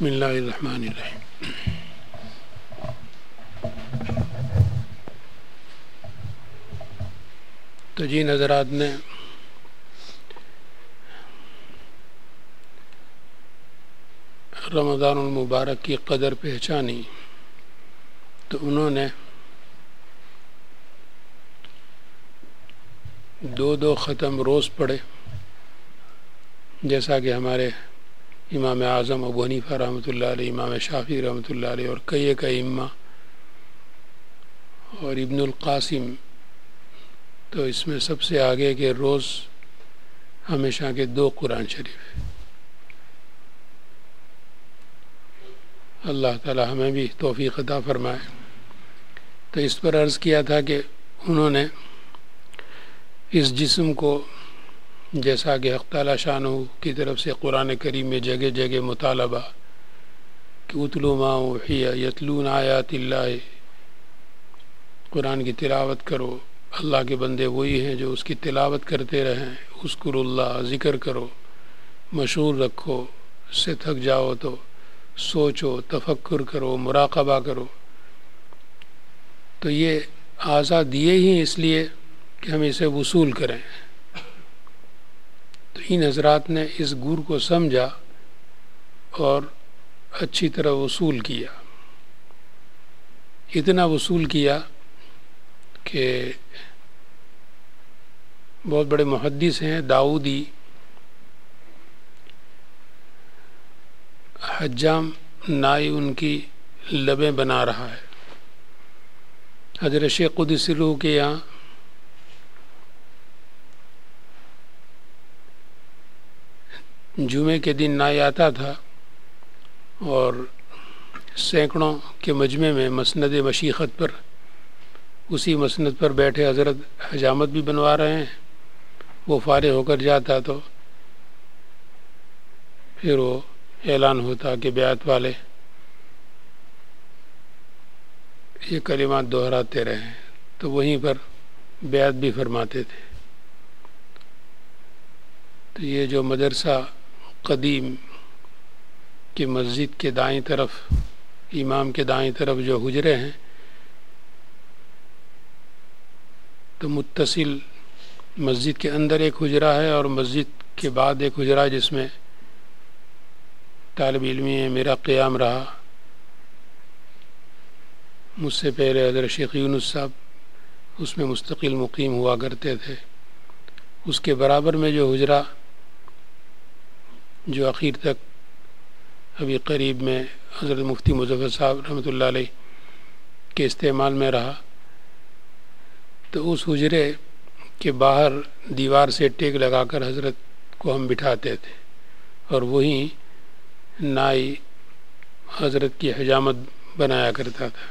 بسم اللہ الرحمن الرحیم۔ تو جن حضرات نے رمضان المبارک کی قدر پہچانی تو انہوں نے دو ختم روز پڑھے، جیسا کہ ہمارے امام اعظم ابو حنیفہ رحمۃ اللہ علیہ، امام شافعی رحمۃ اللہ علیہ اور کئی ائمہ اور ابن القاسم، تو اس میں سب سے آگے کے روز ہمیشہ کے 2 قرآن شریف۔ اللہ تعالی ہمیں بھی توفیق عطا فرمائے۔ تو اس پر عرض کیا تھا کہ انہوں نے اس جسم کو، جیسا کہ حق تعالی شانہ کی طرف سے قرآن کریم میں جگہ جگہ مطالبہ کہ اتلو ما اوحی یتلون آیات اللہ، قرآن کی تلاوت کرو، اللہ کے بندے وہی ہیں جو اس کی تلاوت کرتے رہیں، اذکر اللہ، ذکر کرو، مشغول رکھو، اس سے تھک جاؤ تو سوچو، تفکر کرو، مراقبہ کرو۔ تو یہ اعضاء دیے ہی اس لیے کہ ہم اسے وصول کریں۔ تو ان حضرات نے اس گر کو سمجھا اور اچھی طرح وصول کیا، اتنا وصول کیا کہ بہت بڑے محدث ہیں داؤدی، حجام نائی ان کی لبیں بنا رہا ہے۔ حضرت شیخ قدس روح کے یہاں جمعے کے دن نائی آتا تھا اور سینکڑوں کے مجمع میں مسند مشیخت پر، اسی مسند پر بیٹھے حضرت حجامت بھی بنوا رہے ہیں، وہ فارغ ہو کر جاتا تو پھر وہ اعلان ہوتا کہ بیعت والے یہ کلمات دہراتے رہیں، تو وہیں پر بیعت بھی فرماتے تھے۔ تو یہ جو مدرسہ قدیم کی مسجد کے دائیں طرف، امام کے دائیں طرف جو حجرے ہیں، تو متصل مسجد کے اندر ایک حجرہ ہے اور مسجد کے بعد ایک حجرہ جس میں طالب علمی ہے، میرا قیام رہا۔ مجھ سے پہلے حضرت شیخ یونس صاحب اس میں مستقل مقیم ہوا کرتے تھے۔ اس کے برابر میں جو حجرہ جو اخیر تک ابھی قریب میں حضرت مفتی مظفر صاحب رحمۃ اللہ علیہ کے استعمال میں رہا، تو اس حجرے کے باہر دیوار سے ٹیک لگا کر حضرت کو ہم بٹھاتے تھے اور وہیں نائی حضرت کی حجامت بنایا کرتا تھا۔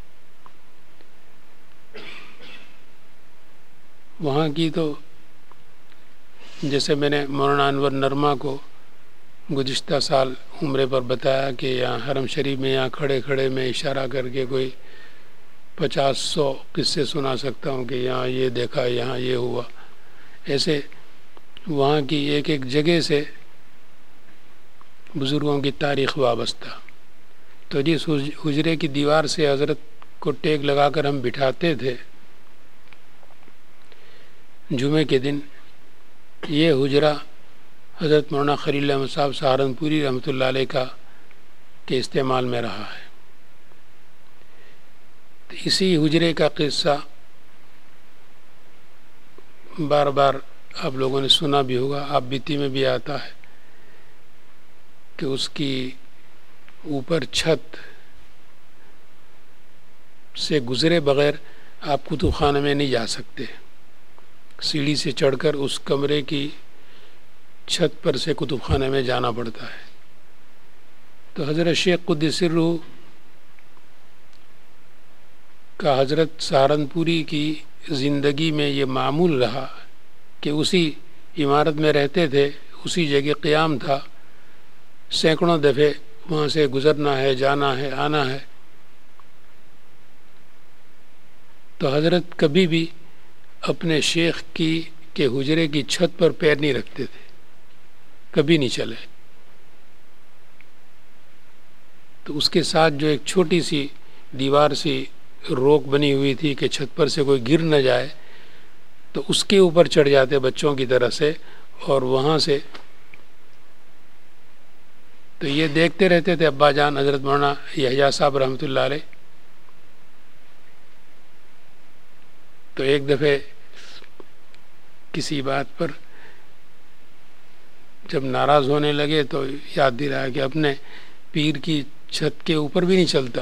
وہاں کی تو جیسے میں نے مولانا انور نرما کو گزشتہ سال عمرے پر بتایا کہ یہاں حرم شریف میں یہاں کھڑے کھڑے میں اشارہ کر کے کوئی 50-100 قصے سنا سکتا ہوں کہ یہاں یہ دیکھا، یہاں یہ ہوا، ایسے وہاں کی ایک ایک جگہ سے بزرگوں کی تاریخ وابستہ۔ تو جس حجرے کی دیوار سے حضرت کو ٹیک لگا کر ہم بٹھاتے تھے جمعے کے دن، یہ حجرہ حضرت مولانا خلیل احمد صاحب سہارنپوری رحمۃ اللہ علیہ کا کے استعمال میں رہا ہے۔ تو اسی حجرے کا قصہ بار بار آپ لوگوں نے سنا بھی ہوگا، آپ بیتی میں بھی آتا ہے کہ اس کی اوپر چھت سے گزرے بغیر آپ کتب خانے میں نہیں جا سکتے، سیڑھی سے چڑھ کر اس کمرے کی چھت پر سے کتب خانے میں جانا پڑتا ہے۔ تو حضرت شیخ قدس روح کا حضرت سہارنپوری کی زندگی میں یہ معمول رہا کہ اسی عمارت میں رہتے تھے، اسی جگہ قیام تھا، سینکڑوں دفعے وہاں سے گزرنا ہے، جانا ہے، آنا ہے۔ تو حضرت کبھی بھی اپنے شیخ کے حجرے کی چھت پر پیر نہیں رکھتے تھے، کبھی نہیں چلے۔ تو اس کے ساتھ جو ایک چھوٹی سی دیوار سی روک بنی ہوئی تھی کہ چھت پر سے کوئی گر نہ جائے، تو اس کے اوپر چڑھ جاتے بچوں کی طرح سے، اور وہاں سے تو یہ دیکھتے رہتے تھے ابا جان حضرت مولانا یحییٰ صاحب رحمۃ اللہ علیہ۔ تو ایک دفعہ کسی بات پر جب ناراض ہونے لگے تو یاد دلایا کہ اپنے پیر کی چھت کے اوپر بھی نہیں چلتا۔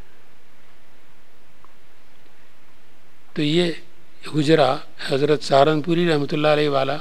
تو یہ حجرہ حضرت سہارنپوری رحمۃ اللہ علیہ والا،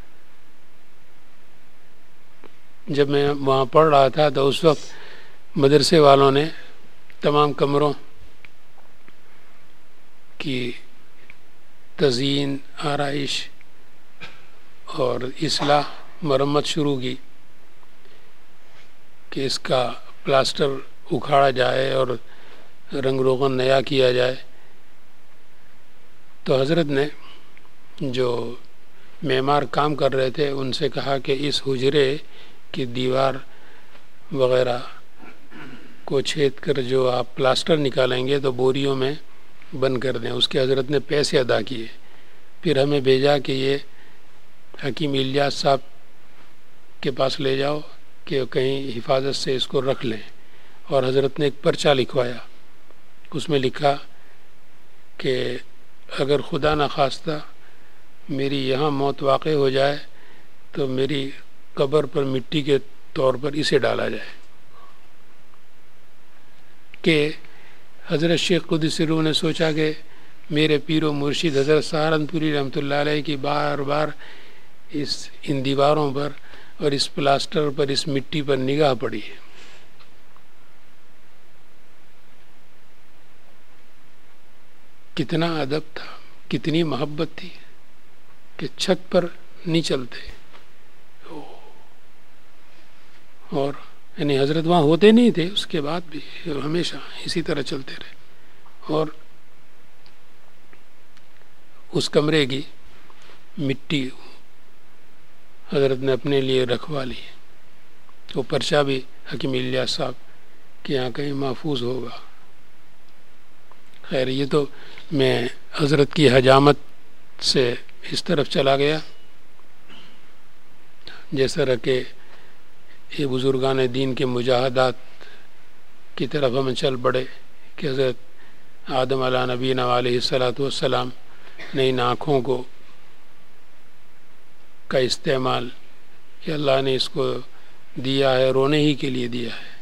جب میں وہاں پڑھ رہا تھا تو اس وقت مدرسے والوں نے تمام کمروں کی تزئین، آرائش اور اصلاح مرمت شروع کی کہ اس کا پلاسٹر اکھاڑا جائے اور رنگ روغن نیا کیا جائے۔ تو حضرت نے جو معمار کام کر رہے تھے ان سے کہا کہ اس حجرے کی دیوار وغیرہ کو چھید کر جو آپ پلاسٹر نکالیں گے تو بوریوں میں بند کر دیں۔ اس کے حضرت نے پیسے ادا کیے، پھر ہمیں بھیجا کہ یہ حکیم الیاس صاحب کے پاس لے جاؤ کہ کہیں حفاظت سے اس کو رکھ لیں۔ اور حضرت نے ایک پرچہ لکھوایا، اس میں لکھا کہ اگر خدا نخواستہ میری یہاں موت واقع ہو جائے تو میری قبر پر مٹی کے طور پر اسے ڈالا جائے۔ کہ حضرت شیخ قدس روح نے سوچا کہ میرے پیر و مرشد حضرت سہارنپوری رحمۃ اللہ علیہ کی بار بار ان دیواروں پر اور اس پلاسٹر پر، اس مٹی پر نگاہ پڑی ہے۔ کتنا ادب تھا، کتنی محبت تھی کہ چھت پر نہیں چلتے، اور یعنی حضرت وہاں ہوتے نہیں تھے، اس کے بعد بھی ہمیشہ اسی طرح چلتے رہے۔ اور اس کمرے کی مٹی حضرت نے اپنے لیے رکھوا لی، تو پرچہ بھی حکیم الیاس صاحب کے یہاں کہیں محفوظ ہوگا۔ خیر، یہ تو میں حضرت کی حجامت سے اس طرف چلا گیا، جیسا کہ یہ بزرگان دین کے مجاہدات کی طرف ہم چل پڑے کہ حضرت آدم علیہ نبینا علیہ الصلاۃ والسلام نے ان آنکھوں کو کا استعمال کہ اللہ نے اس کو دیا ہے رونے ہی کے لیے دیا ہے،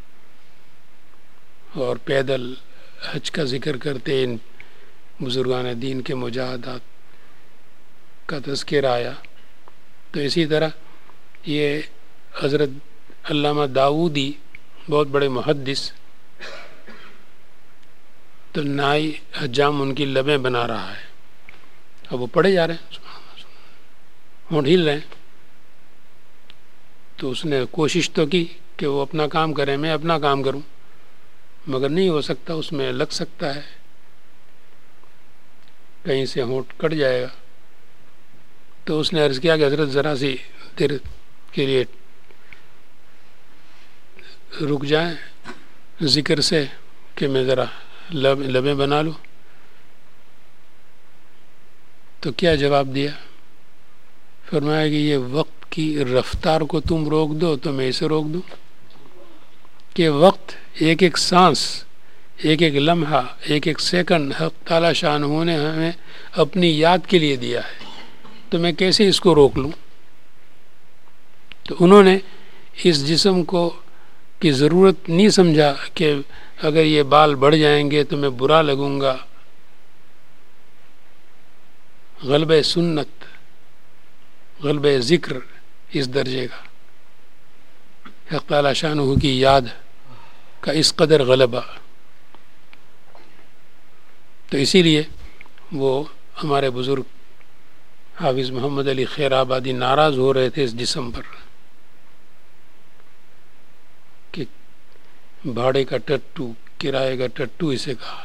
اور پیدل حج کا ذکر کرتے ان بزرگان دین کے مجاہدات کا تذکرہ آیا۔ تو اسی طرح یہ حضرت علامہ داؤدی بہت بڑے محدث، تو نائی حجام ان کی لبیں بنا رہا ہے، اب وہ پڑھے جا رہے ہیں، ہونٹ ہل رہے ہیں، تو اس نے کوشش تو کی کہ وہ اپنا کام کریں، میں اپنا کام کروں، مگر نہیں ہو سکتا، اس میں لگ سکتا ہے، کہیں سے ہونٹ کٹ جائے گا۔ تو اس نے عرض کیا کہ حضرت ذرا سی دیر کے لیے رک جائیں ذکر سے کہ میں ذرا لبیں بنا لوں۔ تو کیا جواب دیا؟ فرمایا کہ یہ وقت کی رفتار کو تم روک دو تو میں اسے روک دوں، کہ وقت ایک ایک سانس، ایک ایک لمحہ، ایک ایک سیکنڈ حق تعالی شان نے ہمیں اپنی یاد کے لیے دیا ہے، تو میں کیسے اس کو روک لوں؟ تو انہوں نے اس جسم کو کی ضرورت نہیں سمجھا کہ اگر یہ بال بڑھ جائیں گے تو میں برا لگوں گا۔ غلبہ سنت، غلبہ ذکر اس درجے کا، حق تعالی شانہ کی یاد کا اس قدر غلبہ۔ تو اسی لیے وہ ہمارے بزرگ حافظ محمد علی خیر آبادی ناراض ہو رہے تھے اس جسم پر کہ بھاڑے کا ٹٹو، کرائے کا ٹٹو اسے کہا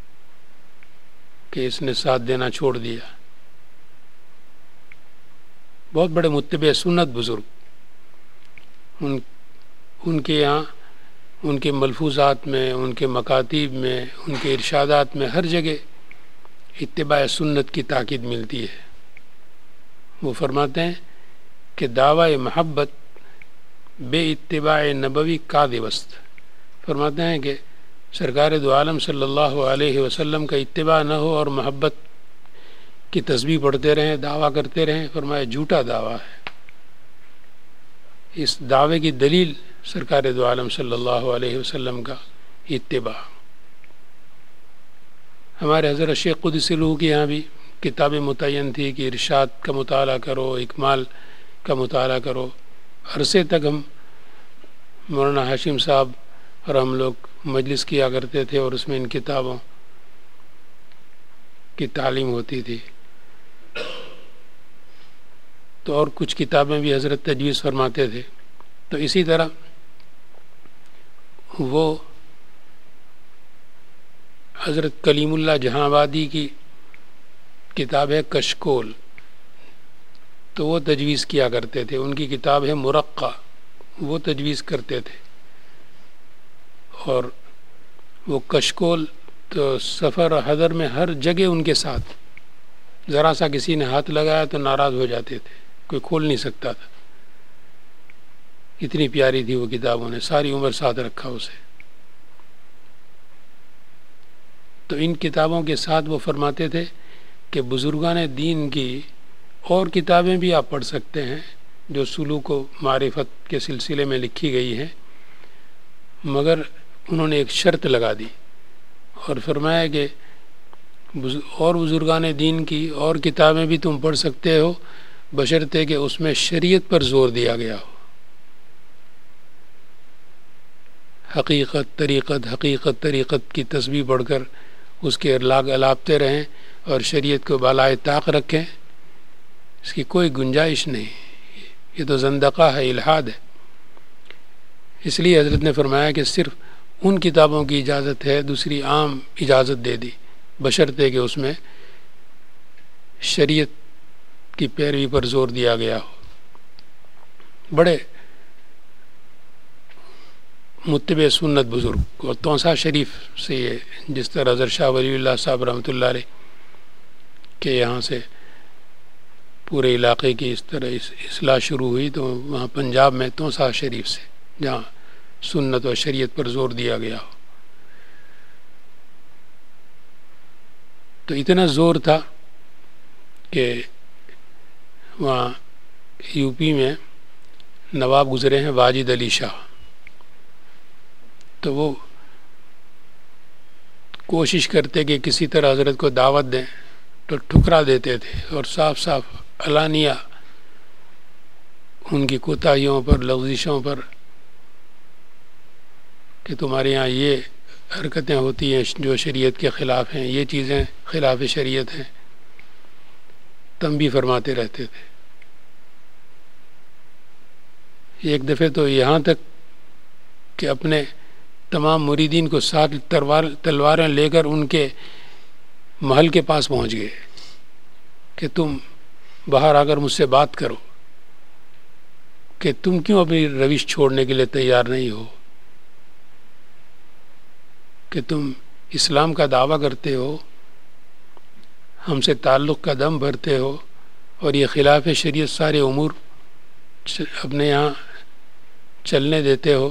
کہ اس نے ساتھ دینا چھوڑ دیا۔ بہت بڑے متبع سنت بزرگ، ان کے یہاں ان کے ملفوظات میں، ان کے مکاتیب میں، ان کے ارشادات میں ہر جگہ اتباع سنت کی تاکید ملتی ہے۔ وہ فرماتے ہیں کہ دعوی محبت بے اتباع نبوی کاذب است۔ فرماتے ہیں کہ سرکار دو عالم صلی اللہ علیہ وسلم کا اتباع نہ ہو اور محبت کی تسبیح پڑھتے رہیں، دعویٰ کرتے رہیں، فرمایا جھوٹا دعویٰ ہے۔ اس دعوے کی دلیل سرکار دو عالم صلی اللہ علیہ وسلم کا اتباع۔ ہمارے حضرت شیخ قدس روح کی یہاں بھی کتابیں متعین تھی کہ ارشاد کا مطالعہ کرو، اکمال کا مطالعہ کرو۔ عرصے تک ہم مولانا ہاشم صاحب اور ہم لوگ مجلس کیا کرتے تھے اور اس میں ان کتابوں کی تعلیم ہوتی تھی۔ تو اور کچھ کتابیں بھی حضرت تجویز فرماتے تھے۔ تو اسی طرح وہ حضرت کلیم اللہ جہاں آبادی کی کتاب ہے کشکول، تو وہ تجویز کیا کرتے تھے۔ ان کی کتاب ہے مرقع، وہ تجویز کرتے تھے۔ اور وہ کشکول تو سفر و حضر میں ہر جگہ ان کے ساتھ، ذرا سا کسی نے ہاتھ لگایا تو ناراض ہو جاتے تھے، کوئی کھول نہیں سکتا تھا، اتنی پیاری تھی وہ کتابوں نے، ساری عمر ساتھ رکھا اسے۔ تو ان کتابوں کے ساتھ وہ فرماتے تھے کہ بزرگان دین کی اور کتابیں بھی آپ پڑھ سکتے ہیں جو سلوک و معرفت کے سلسلے میں لکھی گئی ہیں، مگر انہوں نے ایک شرط لگا دی اور فرمایا کہ اور بزرگان دین کی اور کتابیں بھی تم پڑھ سکتے ہو بشرطے کہ اس میں شریعت پر زور دیا گیا ہو۔ حقیقت طریقت کی تسبیح پڑھ کر اس کے الاپتے رہیں اور شریعت کو بالائے طاق رکھیں، اس کی کوئی گنجائش نہیں، یہ تو زندقہ ہے، الحاد ہے۔ اس لیے حضرت نے فرمایا کہ صرف ان کتابوں کی اجازت ہے، دوسری عام اجازت دے دی، بشرطے کہ اس میں شریعت کی پیروی پر زور دیا گیا ہو۔ بڑے متبع سنت بزرگ، اور توسا شریف سے یہ جس طرح حضرت شاہ ولی اللہ صاحب رحمۃ اللہ علیہ کے یہاں سے پورے علاقے کی اس طرح اصلاح شروع ہوئی، تو وہاں پنجاب میں توسا شریف سے جہاں سنت و شریعت پر زور دیا گیا ہو، تو اتنا زور تھا کہ وہاں یو پی میں نواب گزرے ہیں واجد علی شاہ، تو وہ کوشش کرتے کہ کسی طرح حضرت کو دعوت دیں تو ٹھکرا دیتے تھے، اور صاف صاف علانیہ ان کی کوتاہیوں پر، لغزشوں پر کہ تمہارے یہاں یہ حرکتیں ہوتی ہیں جو شریعت کے خلاف ہیں، یہ چیزیں خلاف شریعت ہیں، تنبیہ فرماتے رہتے تھے۔ ایک دفعہ تو یہاں تک کہ اپنے تمام مریدین کو ساتھ تلواریں لے کر ان کے محل کے پاس پہنچ گئے کہ تم باہر آ کر مجھ سے بات کرو کہ تم کیوں اپنی روش چھوڑنے کے لیے تیار نہیں ہو، کہ تم اسلام کا دعویٰ کرتے ہو، ہم سے تعلق کا دم بھرتے ہو، اور یہ خلاف شریعت سارے امور اپنے یہاں چلنے دیتے ہو،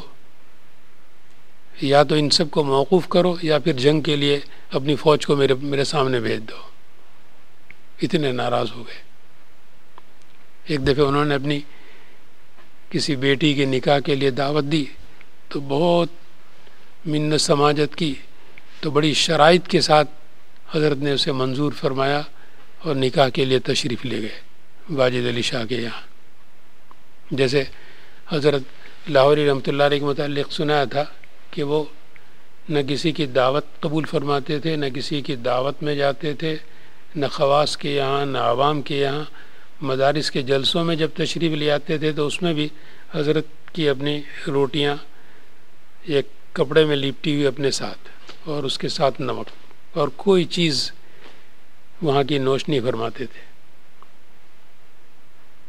یا تو ان سب کو موقوف کرو یا پھر جنگ کے لیے اپنی فوج کو میرے سامنے بھیج دو۔ اتنے ناراض ہو گئے۔ ایک دفعہ انہوں نے اپنی کسی بیٹی کے نکاح کے لیے دعوت دی تو بہت منت سماجت کی، تو بڑی شرائط کے ساتھ حضرت نے اسے منظور فرمایا اور نکاح کے لیے تشریف لے گئے واجد علی شاہ کے یہاں۔ جیسے حضرت لاہوری رحمۃ اللہ علیہ کے متعلق سنایا تھا کہ وہ نہ کسی کی دعوت قبول فرماتے تھے، نہ کسی کی دعوت میں جاتے تھے، نہ خواص کے یہاں نہ عوام کے یہاں۔ مدارس کے جلسوں میں جب تشریف لے آتے تھے تو اس میں بھی حضرت کی اپنی روٹیاں ایک کپڑے میں لپٹی ہوئی اپنے ساتھ، اور اس کے ساتھ نمک، اور کوئی چیز وہاں کی نوش نہیں فرماتے تھے۔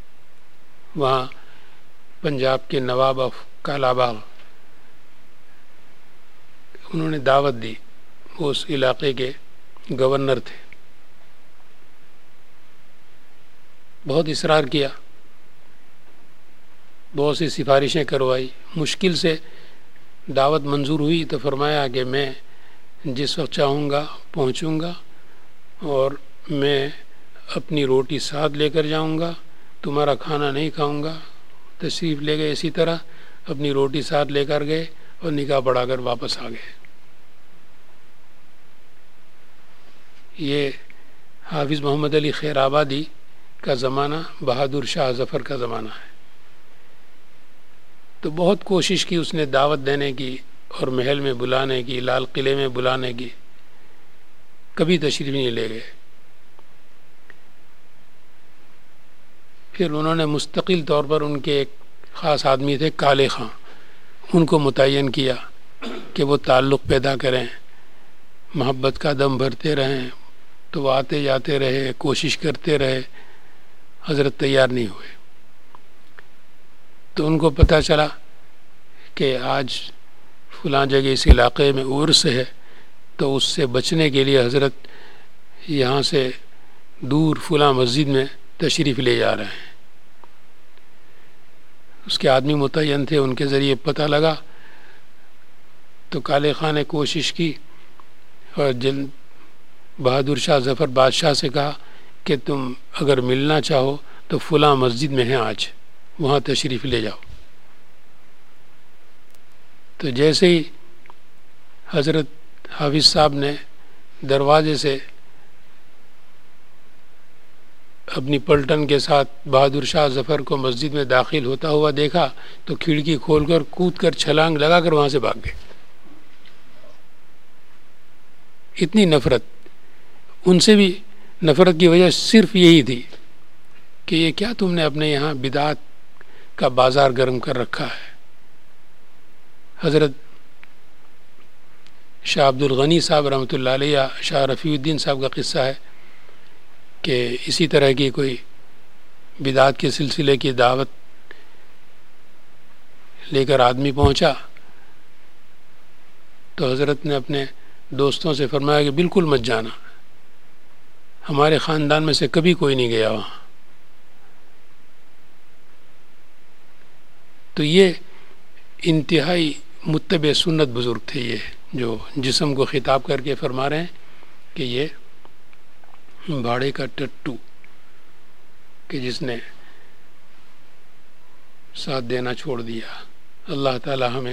وہاں پنجاب کے نواب آف کالا باغ انہوں نے دعوت دی، وہ اس علاقے کے گورنر تھے، بہت اصرار کیا، بہت سی سفارشیں کروائی، مشکل سے دعوت منظور ہوئی تو فرمایا کہ میں جس وقت چاہوں گا پہنچوں گا، اور میں اپنی روٹی ساتھ لے کر جاؤں گا، تمہارا کھانا نہیں کھاؤں گا۔ تشریف لے گئے، اسی طرح اپنی روٹی ساتھ لے کر گئے اور نکاح پڑھا کر واپس آ گئے۔ یہ حافظ محمد علی خیر آبادی کا زمانہ بہادر شاہ ظفر کا زمانہ ہے۔ تو بہت کوشش کی اس نے دعوت دینے کی اور محل میں بلانے کی، لال قلعے میں بلانے کی، کبھی تشریف نہیں لے گئے۔ پھر انہوں نے مستقل طور پر ان کے ایک خاص آدمی تھے کالے خاں، ان کو متعین کیا کہ وہ تعلق پیدا کریں، محبت کا دم بھرتے رہیں، تو وہ آتے جاتے رہے، کوشش کرتے رہے، حضرت تیار نہیں ہوئے۔ تو ان کو پتہ چلا کہ آج فلاں جگہ اس علاقے میں عرس ہے، تو اس سے بچنے کے لیے حضرت یہاں سے دور فلاں مسجد میں تشریف لے جا رہے ہیں۔ اس کے آدمی متعین تھے، ان کے ذریعے پتہ لگا، تو کالے خان نے کوشش کی اور بہادر شاہ ظفر بادشاہ سے کہا کہ تم اگر ملنا چاہو تو فلاں مسجد میں ہیں آج، وہاں تشریف لے جاؤ۔ تو جیسے ہی حضرت حافظ صاحب نے دروازے سے اپنی پلٹن کے ساتھ بہادر شاہ ظفر کو مسجد میں داخل ہوتا ہوا دیکھا، تو کھڑکی کھول کر کود کر چھلانگ لگا کر وہاں سے بھاگ گئے۔ اتنی نفرت، ان سے بھی نفرت کی وجہ صرف یہی تھی کہ یہ کیا تم نے اپنے یہاں بدعت کا بازار گرم کر رکھا ہے۔ حضرت شاہ عبد الغنی صاحب رحمۃ اللہ علیہ، شاہ رفیع الدین صاحب کا قصہ ہے کہ اسی طرح کی کوئی بدعت کے سلسلے کی دعوت لے کر آدمی پہنچا، تو حضرت نے اپنے دوستوں سے فرمایا کہ بالکل مت جانا، ہمارے خاندان میں سے کبھی کوئی نہیں گیا وہاں۔ تو یہ انتہائی متبع سنت بزرگ تھے، یہ جو جسم کو خطاب کر کے فرما رہے ہیں کہ یہ بھاڑے کا ٹٹو کہ جس نے ساتھ دینا چھوڑ دیا۔ اللہ تعالی ہمیں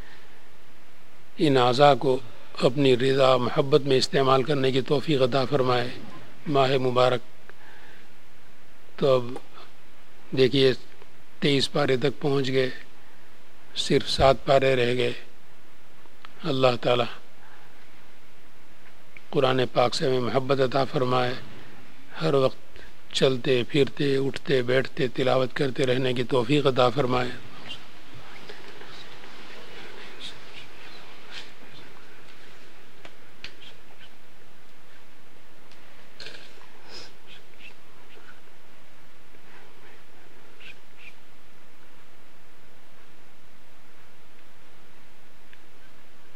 ان اعضاء کو اپنی رضا محبت میں استعمال کرنے کی توفیق عطا فرمائے۔ ماہ مبارک تو اب دیکھیے 23 پارے تک پہنچ گئے، صرف 7 پارے رہ گئے۔ اللہ تعالی قرآن پاک سے ہمیں محبت عطا فرمائے، ہر وقت چلتے پھرتے اٹھتے بیٹھتے تلاوت کرتے رہنے کی توفیق عطا فرمائے۔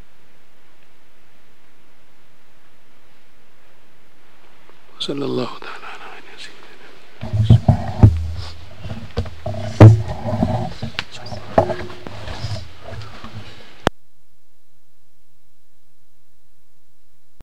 صلی اللہ تعالی